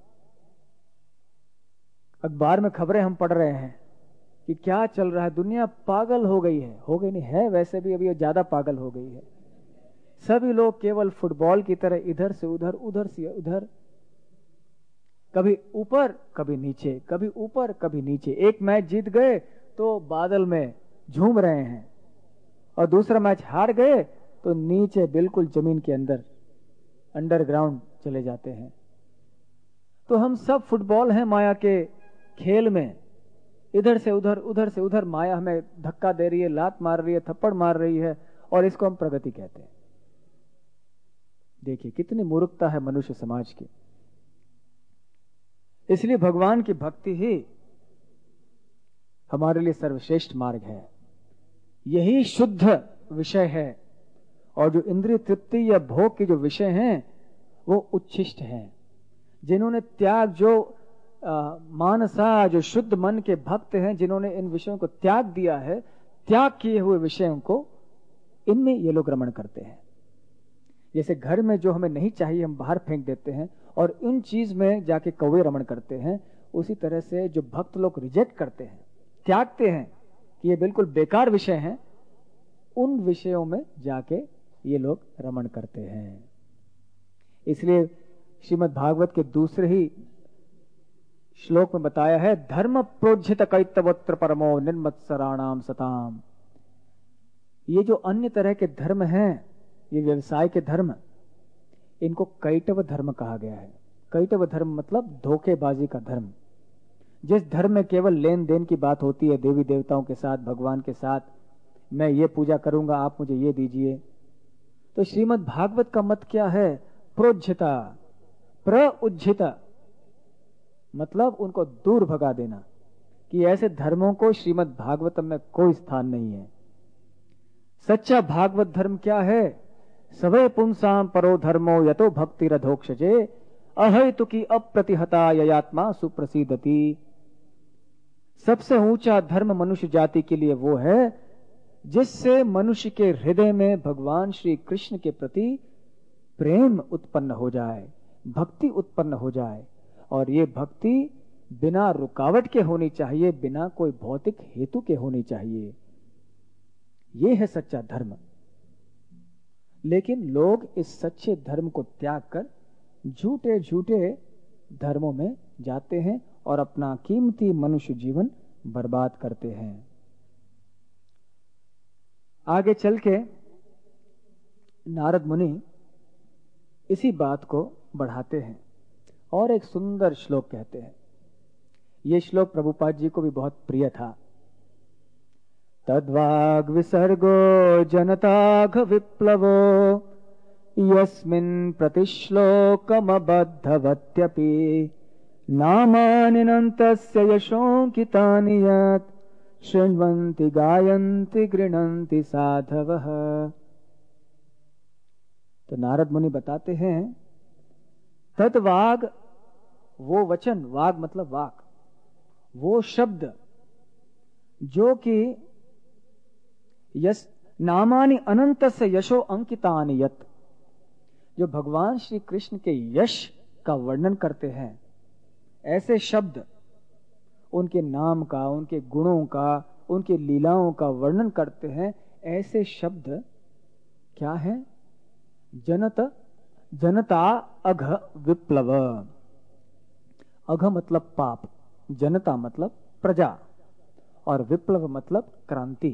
अखबार में खबरें हम पढ़ रहे हैं कि क्या चल रहा है, दुनिया पागल हो गई है। हो गई नहीं है, वैसे भी अभी ज्यादा पागल हो गई है। सभी लोग केवल फुटबॉल की तरह इधर से उधर, उधर से उधर, कभी ऊपर कभी नीचे, कभी ऊपर कभी नीचे। एक मैच जीत गए तो बादल में झूम रहे हैं, और दूसरा मैच हार गए तो नीचे बिल्कुल जमीन के अंदर अंडरग्राउंड चले जाते हैं। तो हम सब फुटबॉल हैं माया के खेल में, इधर से उधर, उधर से उधर। माया हमें धक्का दे रही है, लात मार रही है, थप्पड़ मार रही है, और इसको हम प्रगति कहते हैं। देखिए कितनी मूर्खता है मनुष्य समाज की। इसलिए भगवान की भक्ति ही हमारे लिए सर्वश्रेष्ठ मार्ग है, यही शुद्ध विषय है। और जो इंद्रिय तृप्ति या भोग के जो विषय हैं वो उच्छिष्ट हैं। जिन्होंने त्याग, जो आ, मानसा, जो शुद्ध मन के भक्त हैं, जिन्होंने इन विषयों को त्याग दिया है, त्याग किए हुए विषयों को इनमें ये लोग रमण करते हैं। जैसे घर में जो हमें नहीं चाहिए हम बाहर फेंक देते हैं और इन चीज में जाके कौवे रमण करते हैं, उसी तरह से जो भक्त लोग रिजेक्ट करते हैं, त्यागते हैं कि ये बिल्कुल बेकार विषय हैं, उन विषयों में जाके ये लोग रमण करते हैं। इसलिए श्रीमद् भागवत के दूसरे ही श्लोक में बताया है, धर्म प्रोज्झित कैतवत्र परमो निर्मत्सराणाम सताम। ये जो अन्य तरह के धर्म हैं, ये व्यवसाय के धर्म, इनको कैटव धर्म कहा गया है। कैटव धर्म मतलब धोखेबाजी का धर्म। जिस धर्म में केवल लेन देन की बात होती है देवी देवताओं के साथ, भगवान के साथ, मैं ये पूजा करूंगा, आप मुझे ये दीजिए। तो श्रीमद् भागवत का मत क्या है? प्रोज्झिता, प्रउज्झिता, मतलब उनको दूर भगा देना, कि ऐसे धर्मों को श्रीमद् भागवतम में कोई स्थान नहीं है। सच्चा भागवत धर्म क्या है? सवे पुंसाम परो धर्मो यतो भक्ति रधोक्षजे अहैतुकी अप्रतिहता ययात्मा सुप्रसिद्धति। सबसे ऊंचा धर्म मनुष्य जाति के लिए वो है जिससे मनुष्य के हृदय में भगवान श्री कृष्ण के प्रति प्रेम उत्पन्न हो जाए, भक्ति उत्पन्न हो जाए। और ये भक्ति बिना रुकावट के होनी चाहिए, बिना कोई भौतिक हेतु के होनी चाहिए। ये है सच्चा धर्म। लेकिन लोग इस सच्चे धर्म को त्याग कर झूठे झूठे धर्मों में जाते हैं और अपना कीमती मनुष्य जीवन बर्बाद करते हैं। आगे चल के नारद मुनि इसी बात को बढ़ाते हैं और एक सुंदर श्लोक कहते हैं। ये श्लोक प्रभुपाद जी को भी बहुत प्रिय था। तद्वाग विसर्गो जनताघ विप्लवो यस्मिन् प्रतिश्लोकमबद्धवत्यपि नामानिनन्तस्य यशोऽङ्कितानि यत् शृण्वन्ति गायन्ति गृह्णन्ति साधवः। तो नारद मुनि बताते हैं तद्वाग, वो वचन, वाग मतलब वाक, वो शब्द जो कि यस नामानि अनंतस्य यशो अंकितानि यत्, जो भगवान श्री कृष्ण के यश का वर्णन करते हैं, ऐसे शब्द उनके नाम का, उनके गुणों का, उनके लीलाओं का वर्णन करते हैं, ऐसे शब्द क्या है? जनत जनता अघ विप्लव। अघ मतलब पाप, जनता मतलब प्रजा, और विप्लव मतलब क्रांति।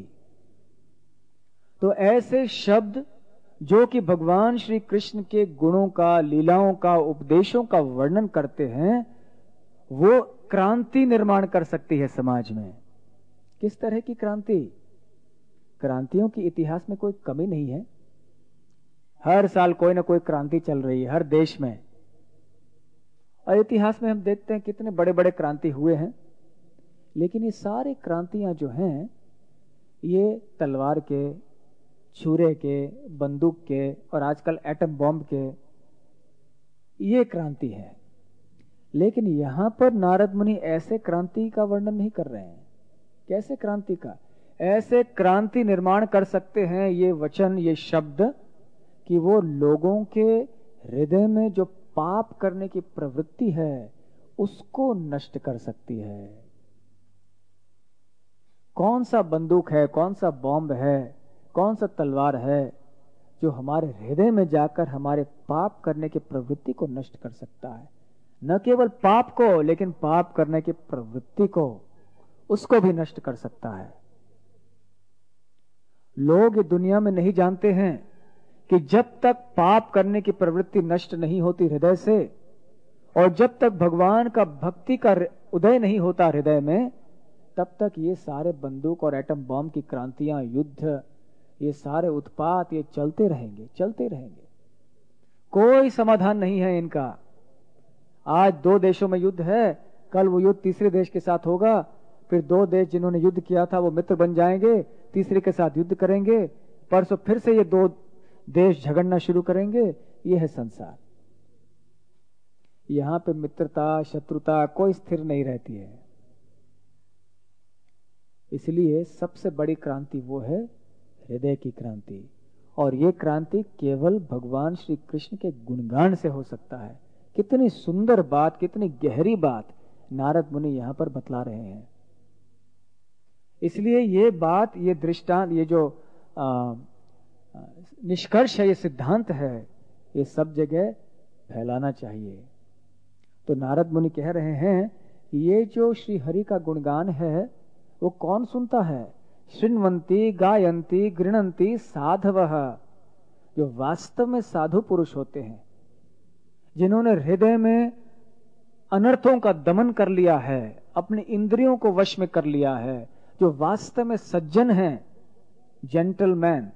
तो ऐसे शब्द जो कि भगवान श्री कृष्ण के गुणों का, लीलाओं का, उपदेशों का वर्णन करते हैं, वो क्रांति निर्माण कर सकती है समाज में। किस तरह की क्रांति? क्रांतियों की इतिहास में कोई कमी नहीं है। हर साल कोई ना कोई क्रांति चल रही है हर देश में, और इतिहास में हम देखते हैं कितने बड़े बड़े क्रांति हुए हैं। लेकिन ये सारे क्रांतियां जो हैं, ये तलवार के, छुरे के, बंदूक के और आजकल एटम बॉम्ब के, ये क्रांति है। लेकिन यहां पर नारद मुनि ऐसे क्रांति का वर्णन नहीं कर रहे हैं। कैसे क्रांति का? ऐसे क्रांति निर्माण कर सकते हैं ये वचन, ये शब्द, कि वो लोगों के हृदय में जो पाप करने की प्रवृत्ति है उसको नष्ट कर सकती है। कौन सा बंदूक है, कौन सा बॉम्ब है, कौन सा तलवार है जो हमारे हृदय में जाकर हमारे पाप करने की प्रवृत्ति को नष्ट कर सकता है? न केवल पाप को, लेकिन पाप करने की प्रवृत्ति को, उसको भी नष्ट कर सकता है। लोग दुनिया में नहीं जानते हैं कि जब तक पाप करने की प्रवृत्ति नष्ट नहीं होती हृदय से, और जब तक भगवान का भक्ति का उदय नहीं होता हृदय में, तब तक ये सारे बंदूक और एटम बॉम्ब की क्रांतियां, युद्ध, ये सारे उत्पात, ये चलते रहेंगे, चलते रहेंगे। कोई समाधान नहीं है इनका। आज दो देशों में युद्ध है, कल वो युद्ध तीसरे देश के साथ होगा, फिर दो देश जिन्होंने युद्ध किया था वो मित्र बन जाएंगे, तीसरे के साथ युद्ध करेंगे, परसों फिर से ये दो देश झगड़ना शुरू करेंगे। ये है संसार। यहां पे मित्रता, शत्रुता कोई स्थिर नहीं रहती है। इसलिए सबसे बड़ी क्रांति वो है हृदय की क्रांति, और ये क्रांति केवल भगवान श्री कृष्ण के गुणगान से हो सकता है। कितनी सुंदर बात, कितनी गहरी बात नारद मुनि यहां पर बतला रहे हैं। इसलिए ये बात, ये दृष्टांत, ये जो आ, निष्कर्ष है, ये सिद्धांत है, ये सब जगह फैलाना चाहिए। तो नारद मुनि कह रहे हैं ये जो श्री हरि का गुणगान है वो कौन सुनता है? शृण्वन्ति गायन्ति गृह्णन्ति साधवः, जो वास्तव में साधु पुरुष होते हैं, जिन्होंने हृदय में अनर्थों का दमन कर लिया है, अपनी इंद्रियों को वश में कर लिया है, जो वास्तव में सज्जन हैं, जेंटलमैन,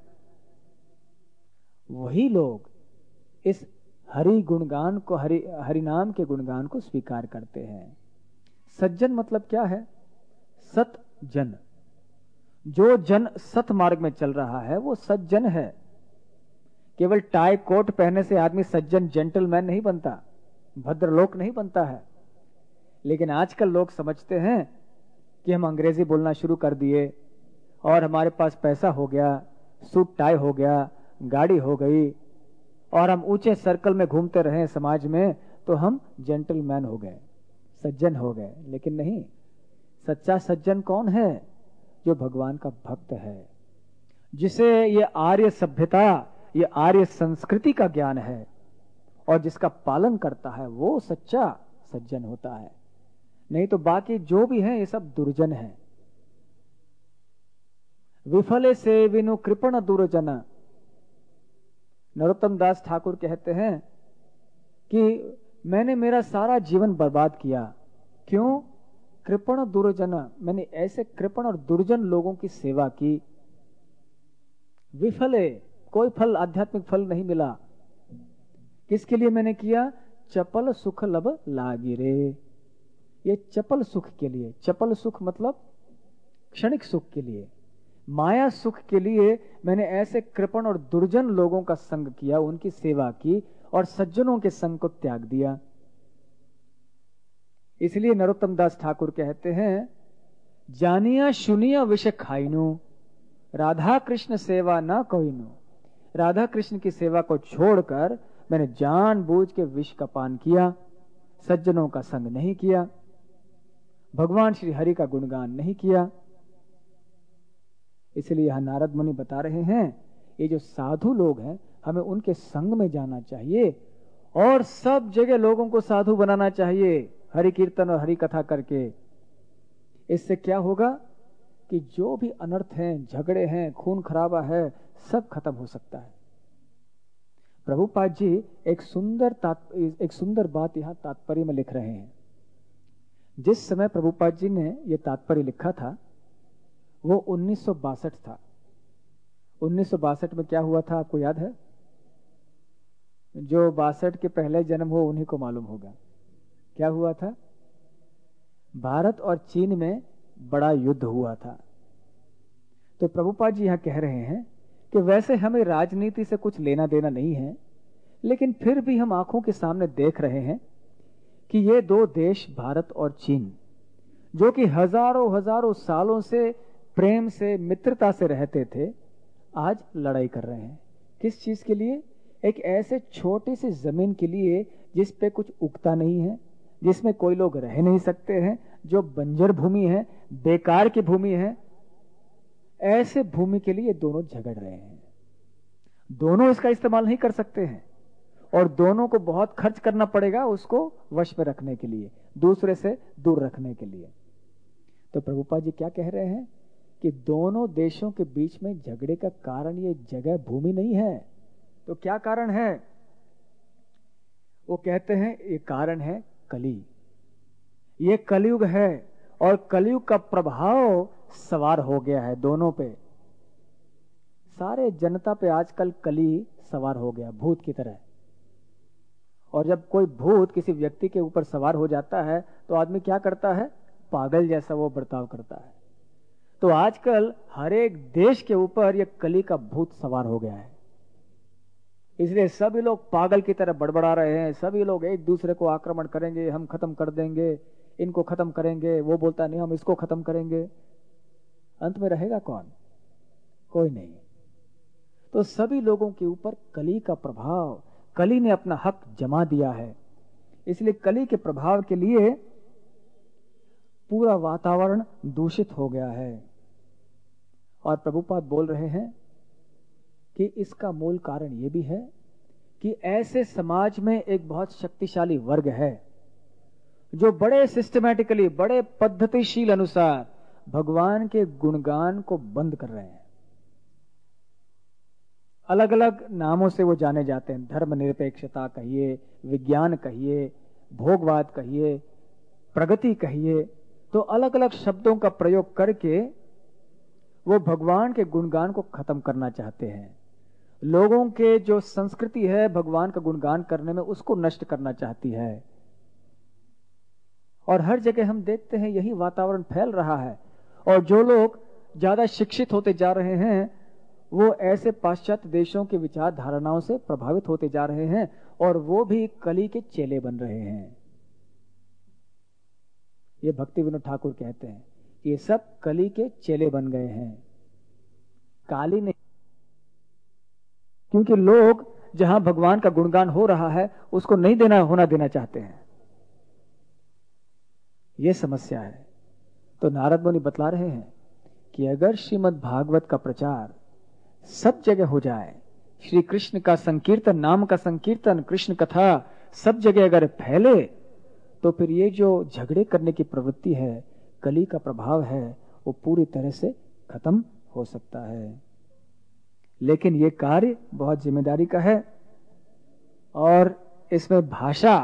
वही लोग इस हरि गुणगान को, हरि हरिनाम के गुणगान को स्वीकार करते हैं। सज्जन मतलब क्या है? सत जन। जो जन सत मार्ग में चल रहा है वो सज्जन है। केवल टाई कोट पहनने से आदमी सज्जन, जेंटलमैन नहीं बनता, भद्रलोक नहीं बनता है। लेकिन आजकल लोग समझते हैं कि हम अंग्रेजी बोलना शुरू कर दिए और हमारे पास पैसा हो गया, सूट टाई हो गया, गाड़ी हो गई, और हम ऊंचे सर्कल में घूमते रहे समाज में, तो हम जेंटलमैन हो गए, सज्जन हो गए। लेकिन नहीं, सच्चा सज्जन कौन है? जो भगवान का भक्त है, जिसे ये आर्य सभ्यता, ये आर्य संस्कृति का ज्ञान है और जिसका पालन करता है, वो सच्चा सज्जन होता है, नहीं तो बाकी जो भी है ये सब दुर्जन है। विफले से विनु कृपण दुर्जन। नरोत्तम दास ठाकुर कहते हैं कि मैंने मेरा सारा जीवन बर्बाद किया। क्यों? कृपण दुर्जन, मैंने ऐसे कृपण और दुर्जन लोगों की सेवा की। विफले, कोई फल, आध्यात्मिक फल नहीं मिला। किसके लिए मैंने किया? चपल सुख लब लागिरे, ये चपल सुख के लिए। चपल सुख मतलब क्षणिक सुख के लिए, माया सुख के लिए मैंने ऐसे कृपण और दुर्जन लोगों का संग किया, उनकी सेवा की और सज्जनों के संग को त्याग दिया। इसलिए नरोत्तम दास ठाकुर कहते हैं, जानिया सुनिया विष खाइनु, राधा कृष्ण सेवा ना कोइनु। राधा कृष्ण की सेवा को छोड़कर मैंने जानबूझ के विष का पान किया, सज्जनों का संग नहीं किया, भगवान श्री हरि का गुणगान नहीं किया। इसलिए यहां नारद मुनि बता रहे हैं, ये जो साधु लोग हैं हमें उनके संग में जाना चाहिए और सब जगह लोगों को साधु बनाना चाहिए, हरि कीर्तन और हरि कथा करके। इससे क्या होगा कि जो भी अनर्थ हैं, झगड़े हैं, खून खराबा है, सब खत्म हो सकता है। प्रभुपाद जी एक सुंदर एक सुंदर बात यहां तात्पर्य में लिख रहे हैं। जिस समय प्रभुपाद जी ने यह तात्पर्य लिखा था वो उन्नीस सौ बासठ था। उन्नीस सौ बासठ में क्या हुआ था आपको याद है? जो बासठ के पहले जन्म हो उन्हीं को मालूम होगा। क्या हुआ था? भारत और चीन में बड़ा युद्ध हुआ था। तो प्रभुपाद जी यहां कह रहे हैं कि वैसे हमें राजनीति से कुछ लेना देना नहीं है, लेकिन फिर भी हम आंखों के सामने देख रहे हैं कि ये दो देश, भारत और चीन, जो कि हजारों हजारों सालों से प्रेम से, मित्रता से रहते थे, आज लड़ाई कर रहे हैं। किस चीज के लिए? एक ऐसे छोटी सी जमीन के लिए जिस पे कुछ उगता नहीं है, जिसमें कोई लोग रह नहीं सकते हैं, जो बंजर भूमि है, बेकार की भूमि है। ऐसे भूमि के लिए दोनों झगड़ रहे हैं। दोनों इसका इस्तेमाल नहीं कर सकते हैं और दोनों को बहुत खर्च करना पड़ेगा उसको वश में रखने के लिए, दूसरे से दूर रखने के लिए। तो प्रभुपाद जी क्या कह रहे हैं कि दोनों देशों के बीच में झगड़े का कारण ये जगह, भूमि नहीं है। तो क्या कारण है? वो कहते हैं ये कारण है कली। ये कलयुग है और कलयुग का प्रभाव सवार हो गया है दोनों पे। सारे जनता पे आजकल कली सवार हो गया, भूत की तरह। और जब कोई भूत किसी व्यक्ति के ऊपर सवार हो जाता है तो आदमी क्या करता है? पागल जैसा वो बर्ताव करता है। तो आजकल हर एक देश के ऊपर ये कली का भूत सवार हो गया है। इसलिए सभी लोग पागल की तरह बड़बड़ा रहे हैं। सभी लोग एक दूसरे को आक्रमण करेंगे, हम खत्म कर देंगे, इनको खत्म करेंगे। वो बोलता नहीं हम इसको खत्म करेंगे। अंत में रहेगा कौन? कोई नहीं। तो सभी लोगों के ऊपर कली का प्रभाव, कली ने अपना हक जमा दिया है। इसलिए कली के प्रभाव के लिए पूरा वातावरण दूषित हो गया है। और प्रभुपाद बोल रहे हैं कि इसका मूल कारण यह भी है कि ऐसे समाज में एक बहुत शक्तिशाली वर्ग है जो बड़े सिस्टमैटिकली, बड़े पद्धतिशील अनुसार भगवान के गुणगान को बंद कर रहे हैं। अलग अलग नामों से वो जाने जाते हैं। धर्मनिरपेक्षता कहिए, विज्ञान कहिए, भोगवाद कहिए, प्रगति कहिए, तो अलग अलग शब्दों का प्रयोग करके वो भगवान के गुणगान को खत्म करना चाहते हैं। लोगों के जो संस्कृति है भगवान का गुणगान करने में, उसको नष्ट करना चाहती है। और हर जगह हम देखते हैं यही वातावरण फैल रहा है। और जो लोग ज्यादा शिक्षित होते जा रहे हैं वो ऐसे पाश्चात्य देशों के विचार धारणाओं से प्रभावित होते जा रहे हैं और वो भी कली के चेले बन रहे हैं। ये भक्ति विनोद ठाकुर कहते हैं ये सब कली के चेले बन गए हैं, काली नहीं। क्योंकि लोग जहां भगवान का गुणगान हो रहा है उसको नहीं देना होना देना चाहते हैं। यह समस्या है। तो नारद मुनि बतला रहे हैं कि अगर श्रीमद् भागवत का प्रचार सब जगह हो जाए, श्री कृष्ण का संकीर्तन, नाम का संकीर्तन, कृष्ण कथा सब जगह अगर फैले, तो फिर ये जो झगड़े करने की प्रवृत्ति है, कली का प्रभाव है, वो पूरी तरह से खत्म हो सकता है। लेकिन ये कार्य बहुत जिम्मेदारी का है और इसमें भाषा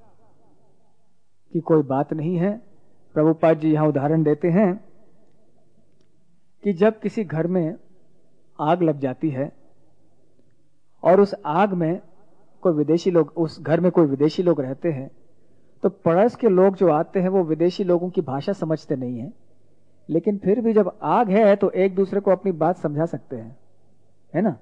की कोई बात नहीं है। प्रभुपाद जी यहां उदाहरण देते हैं कि जब किसी घर में आग लग जाती है और उस आग में कोई विदेशी लोग, उस घर में कोई विदेशी लोग रहते हैं, तो पड़ोस के लोग जो आते हैं वो विदेशी लोगों की भाषा समझते नहीं है, लेकिन फिर भी जब आग है तो एक दूसरे को अपनी बात समझा सकते हैं, है ना।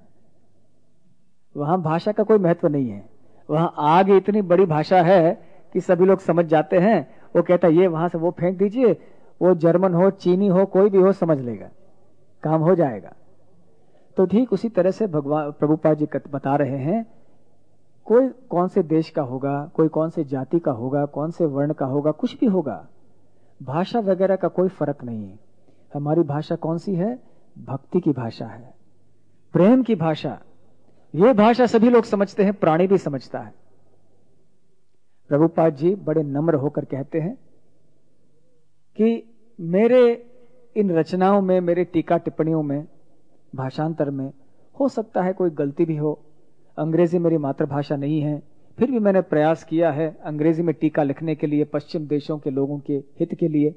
वहां भाषा का कोई महत्व नहीं है। वहां आग इतनी बड़ी भाषा है कि सभी लोग समझ जाते हैं। वो कहता है ये वहां से वो फेंक दीजिए, वो जर्मन हो, चीनी हो, कोई भी हो, समझ लेगा, काम हो जाएगा। तो ठीक उसी तरह से भगवान प्रभुपाद जी बता रहे हैं, कोई कौन से देश का होगा, कोई कौन से जाति का होगा, कौन से वर्ण का होगा, कुछ भी होगा, भाषा वगैरह का कोई फर्क नहीं है। हमारी भाषा कौन सी है? भक्ति की भाषा है, प्रेम की भाषा। ये भाषा सभी लोग समझते हैं, प्राणी भी समझता है। प्रभुपाद जी बड़े नम्र होकर कहते हैं कि मेरे इन रचनाओं में, मेरे टीका टिप्पणियों में, भाषांतर में हो सकता है कोई गलती भी हो। अंग्रेजी मेरी मातृभाषा नहीं है, फिर भी मैंने प्रयास किया है अंग्रेजी में टीका लिखने के लिए, पश्चिम देशों के लोगों के हित के लिए।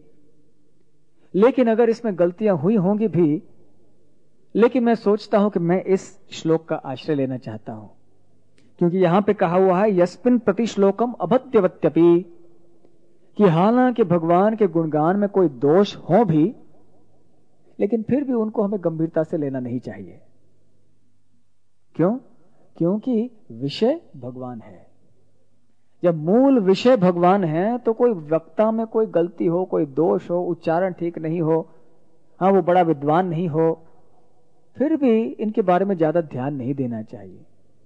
लेकिन अगर इसमें गलतियां हुई होंगी भी, लेकिन मैं सोचता हूं कि मैं इस श्लोक का आश्रय लेना चाहता हूं, क्योंकि यहां पे कहा हुआ है यस्मिन् प्रति श्लोकम अभद्यवत्यपि, कि हालांकि भगवान के गुणगान में कोई दोष हो भी, लेकिन फिर भी उनको हमें गंभीरता से लेना नहीं चाहिए। क्यों? क्योंकि विषय भगवान है। जब मूल विषय भगवान है तो कोई वक्ता में कोई गलती हो, कोई दोष हो, उच्चारण ठीक नहीं हो, हाँ वो बड़ा विद्वान नहीं हो, फिर भी इनके बारे में ज्यादा ध्यान नहीं देना चाहिए।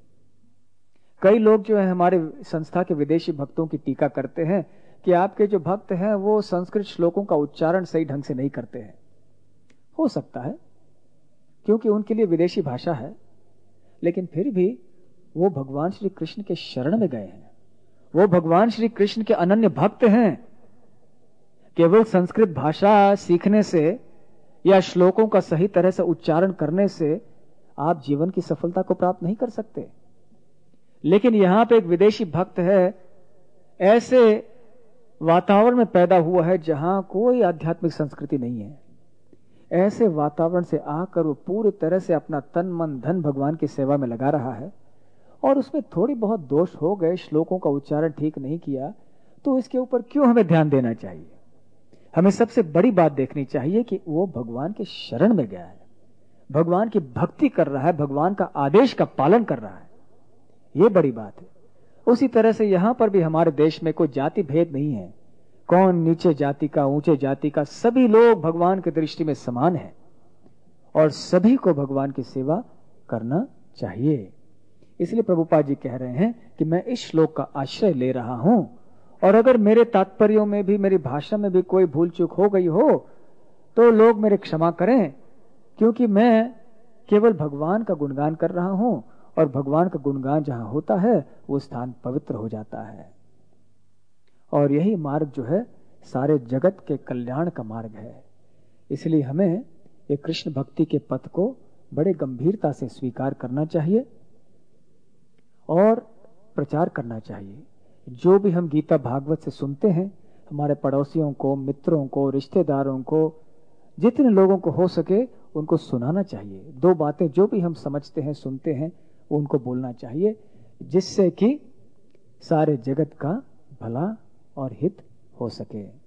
कई लोग जो है हमारे संस्था के विदेशी भक्तों की टीका करते हैं कि आपके जो भक्त हैं वो संस्कृत श्लोकों का उच्चारण सही ढंग से नहीं करते हैं। हो सकता है क्योंकि उनके लिए विदेशी भाषा है, लेकिन फिर भी वो भगवान श्री कृष्ण के शरण में गए हैं, वो भगवान श्री कृष्ण के अनन्य भक्त हैं। केवल संस्कृत भाषा सीखने से या श्लोकों का सही तरह से उच्चारण करने से आप जीवन की सफलता को प्राप्त नहीं कर सकते। लेकिन यहां पे एक विदेशी भक्त है, ऐसे वातावरण में पैदा हुआ है जहां कोई आध्यात्मिक संस्कृति नहीं है। ऐसे वातावरण से आकर वो पूरी तरह से अपना तन मन धन भगवान की सेवा में लगा रहा है, और उसमें थोड़ी बहुत दोष हो गए, श्लोकों का उच्चारण ठीक नहीं किया, तो इसके ऊपर क्यों हमें ध्यान देना चाहिए? हमें सबसे बड़ी बात देखनी चाहिए कि वो भगवान के शरण में गया है, भगवान की भक्ति कर रहा है, भगवान का आदेश का पालन कर रहा है। ये बड़ी बात है। उसी तरह से यहां पर भी हमारे देश में कोई जाति भेद नहीं है, कौन नीचे जाति का, ऊंचे जाति का, सभी लोग भगवान की दृष्टि में समान हैं और सभी को भगवान की सेवा करना चाहिए। इसलिए प्रभुपाद जी कह रहे हैं कि मैं इस श्लोक का आश्रय ले रहा हूं, और अगर मेरे तात्पर्यों में भी, मेरी भाषा में भी कोई भूल चूक हो गई हो तो लोग मेरे क्षमा करें, क्योंकि मैं केवल भगवान का गुणगान कर रहा हूं, और भगवान का गुणगान जहां होता है वो स्थान पवित्र हो जाता है। और यही मार्ग जो है सारे जगत के कल्याण का मार्ग है। इसलिए हमें ये कृष्ण भक्ति के पथ को बड़े गंभीरता से स्वीकार करना चाहिए और प्रचार करना चाहिए। जो भी हम गीता भागवत से सुनते हैं, हमारे पड़ोसियों को, मित्रों को, रिश्तेदारों को, जितने लोगों को हो सके उनको सुनाना चाहिए। दो बातें जो भी हम समझते हैं, सुनते हैं, उनको बोलना चाहिए, जिससे कि सारे जगत का भला और हित हो सके।